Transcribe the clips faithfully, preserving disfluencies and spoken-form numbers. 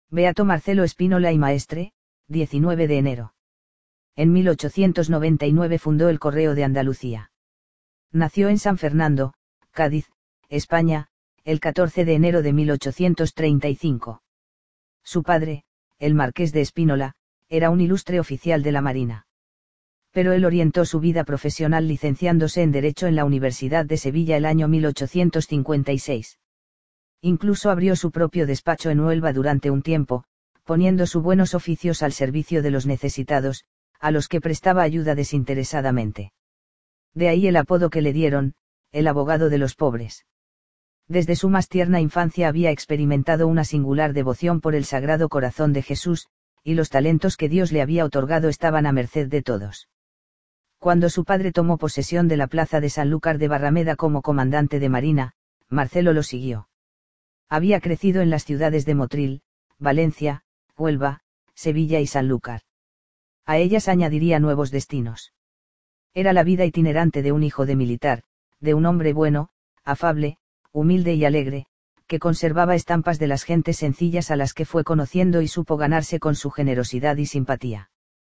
Beato Marcelo Spínola y Maestre, diecinueve de enero. En mil ochocientos noventa y nueve fundó el Correo de Andalucía. Nació en San Fernando, Cádiz, España, el catorce de enero de mil ochocientos treinta y cinco. Su padre, el marqués de Spínola, era un ilustre oficial de la Marina. Pero él orientó su vida profesional licenciándose en Derecho en la Universidad de Sevilla el año mil ochocientos cincuenta y seis. Incluso abrió su propio despacho en Huelva durante un tiempo, poniendo sus buenos oficios al servicio de los necesitados, a los que prestaba ayuda desinteresadamente. De ahí el apodo que le dieron, el abogado de los pobres. Desde su más tierna infancia había experimentado una singular devoción por el Sagrado Corazón de Jesús, y los talentos que Dios le había otorgado estaban a merced de todos. Cuando su padre tomó posesión de la plaza de Sanlúcar de Barrameda como comandante de Marina, Marcelo lo siguió. Había crecido en las ciudades de Motril, Valencia, Huelva, Sevilla y Sanlúcar. A ellas añadiría nuevos destinos. Era la vida itinerante de un hijo de militar, de un hombre bueno, afable, humilde y alegre, que conservaba estampas de las gentes sencillas a las que fue conociendo y supo ganarse con su generosidad y simpatía.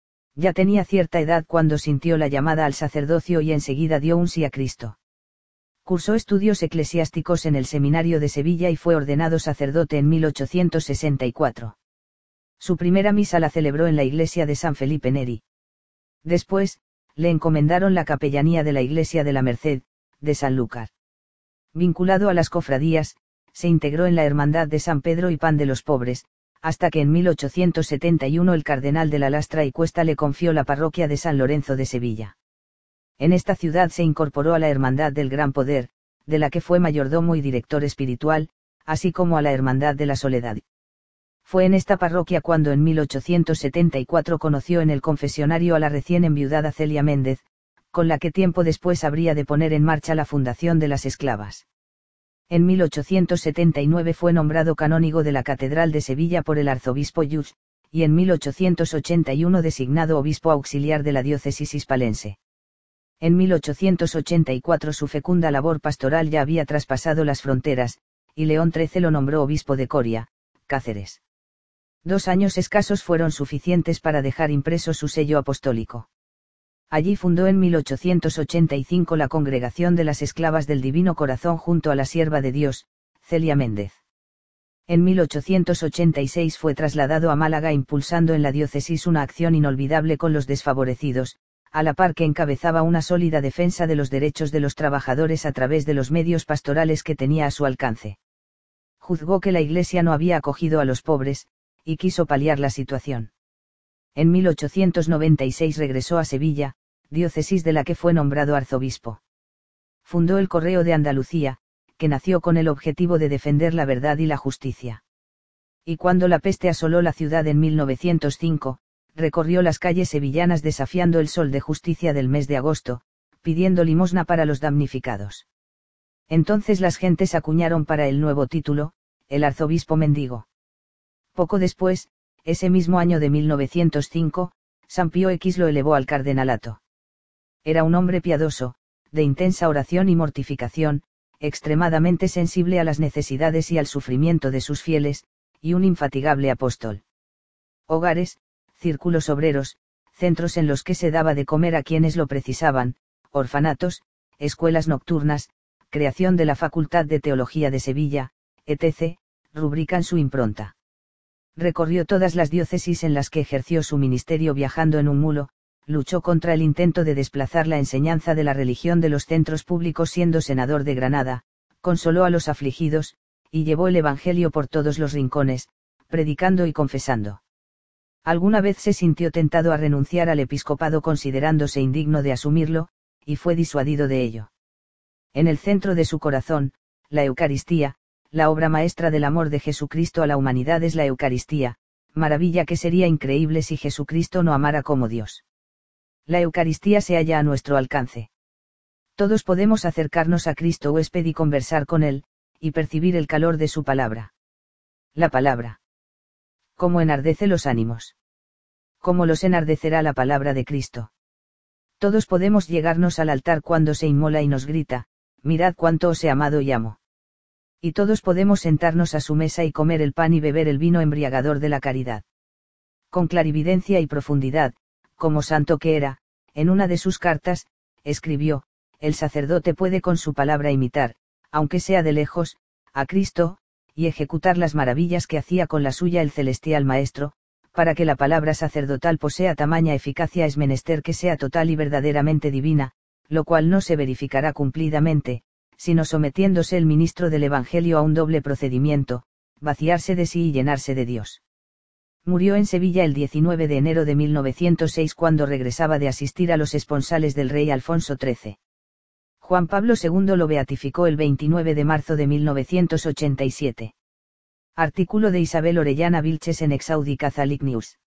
Ya tenía cierta edad cuando sintió la llamada al sacerdocio y enseguida dio un sí a Cristo. Cursó estudios eclesiásticos en el Seminario de Sevilla y fue ordenado sacerdote en mil ochocientos sesenta y cuatro. Su primera misa la celebró en la iglesia de San Felipe Neri. Después, le encomendaron la capellanía de la iglesia de la Merced, de Sanlúcar. Vinculado a las cofradías, se integró en la Hermandad de San Pedro y Pan de los Pobres, hasta que en mil ochocientos setenta y uno el cardenal de la Lastra y Cuesta le confió la parroquia de San Lorenzo de Sevilla. En esta ciudad se incorporó a la Hermandad del Gran Poder, de la que fue mayordomo y director espiritual, así como a la Hermandad de la Soledad. Fue en esta parroquia cuando en mil ochocientos setenta y cuatro conoció en el confesionario a la recién enviudada Celia Méndez, con la que tiempo después habría de poner en marcha la fundación de las esclavas. En mil ochocientos setenta y nueve fue nombrado canónigo de la Catedral de Sevilla por el arzobispo Lluch, y en mil ochocientos ochenta y uno designado obispo auxiliar de la diócesis hispalense. En mil ochocientos ochenta y cuatro su fecunda labor pastoral ya había traspasado las fronteras, y León trece lo nombró obispo de Coria, Cáceres. Dos años escasos fueron suficientes para dejar impreso su sello apostólico. Allí fundó en mil ochocientos ochenta y cinco la Congregación de las Esclavas del Divino Corazón junto a la sierva de Dios, Celia Méndez. En mil ochocientos ochenta y seis fue trasladado a Málaga impulsando en la diócesis una acción inolvidable con los desfavorecidos, a la par que encabezaba una sólida defensa de los derechos de los trabajadores a través de los medios pastorales que tenía a su alcance. Juzgó que la Iglesia no había acogido a los pobres, y quiso paliar la situación. En mil ochocientos noventa y seis regresó a Sevilla, diócesis de la que fue nombrado arzobispo. Fundó el Correo de Andalucía, que nació con el objetivo de defender la verdad y la justicia. Y cuando la peste asoló la ciudad en mil novecientos cinco, recorrió las calles sevillanas desafiando el sol de justicia del mes de agosto, pidiendo limosna para los damnificados. Entonces las gentes acuñaron para el nuevo título, el arzobispo mendigo. Poco después, ese mismo año de mil novecientos cinco, San Pío X lo elevó al cardenalato. Era un hombre piadoso, de intensa oración y mortificación, extremadamente sensible a las necesidades y al sufrimiento de sus fieles, y un infatigable apóstol. Hogares, círculos obreros, centros en los que se daba de comer a quienes lo precisaban, orfanatos, escuelas nocturnas, creación de la Facultad de Teología de Sevilla, etcétera, rubrican su impronta. Recorrió todas las diócesis en las que ejerció su ministerio viajando en un mulo, luchó contra el intento de desplazar la enseñanza de la religión de los centros públicos siendo senador de Granada, consoló a los afligidos, y llevó el Evangelio por todos los rincones, predicando y confesando. Alguna vez se sintió tentado a renunciar al episcopado considerándose indigno de asumirlo, y fue disuadido de ello. En el centro de su corazón, la Eucaristía, la obra maestra del amor de Jesucristo a la humanidad es la Eucaristía, maravilla que sería increíble si Jesucristo no amara como Dios. La Eucaristía se halla a nuestro alcance. Todos podemos acercarnos a Cristo huésped y conversar con Él, y percibir el calor de su palabra. La palabra. ¿Cómo enardece los ánimos? ¿Cómo los enardecerá la palabra de Cristo? Todos podemos llegarnos al altar cuando se inmola y nos grita, mirad cuánto os he amado y amo. Y todos podemos sentarnos a su mesa y comer el pan y beber el vino embriagador de la caridad. Con clarividencia y profundidad, como santo que era, en una de sus cartas, escribió: el sacerdote puede con su palabra imitar, aunque sea de lejos, a Cristo, y ejecutar las maravillas que hacía con la suya el celestial Maestro. Para que la palabra sacerdotal posea tamaña eficacia es menester que sea total y verdaderamente divina, lo cual no se verificará cumplidamente, sino sometiéndose el ministro del Evangelio a un doble procedimiento, vaciarse de sí y llenarse de Dios. Murió en Sevilla el diecinueve de enero de mil novecientos seis cuando regresaba de asistir a los esponsales del rey Alfonso trece. Juan Pablo segundo lo beatificó el veintinueve de marzo de mil novecientos ochenta y siete. Artículo de Isabel Orellana Vilches en Exaudi Catholic News.